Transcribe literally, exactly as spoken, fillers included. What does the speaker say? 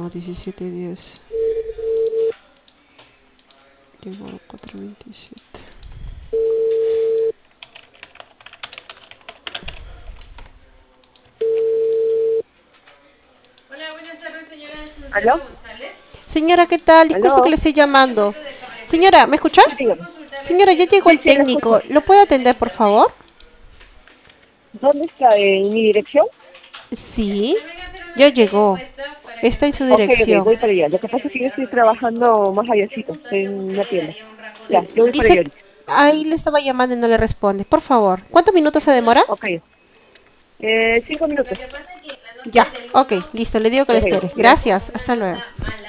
No, diecisiete diez. Llegó a cuatro veintisiete. Hola, buenas tardes, señora ¿Aló? Azucena González. Señora, ¿qué tal? Disculpe que ¿Aló? le estoy llamando. Llamo de Cableferia. Señora, ¿me escucha? Sí, dígame. Consultarle Señora, si ya es llegó Sí, el sí, la usted técnico. escucho. ¿Lo puede usuaria del atender, por internet. favor? ¿Dónde está? ¿En mi dirección? Ya, Sí, también hacer una ya serie de llegó. encuestas para que Está en nos su ayude Ok, con ok, dirección. voy algunas para allá. Lo preguntas que que pasa le es que yo llegaron estoy recientemente. trabajando más ¿Qué allácito. Estoy puntuación en usted una le tienda. daría a un rasgo de Ya, yo voy para allá Dice, ahorita. ahí le estaba llamando y no le responde. Por favor, ¿cuántos minutos se demora? Ok. Eh, cinco Lo minutos. que pasa es que la nota Ya, del ok, uno listo, le digo que le Ok, espere. quedó gracias. Gracias, como una hasta luego. nota mala.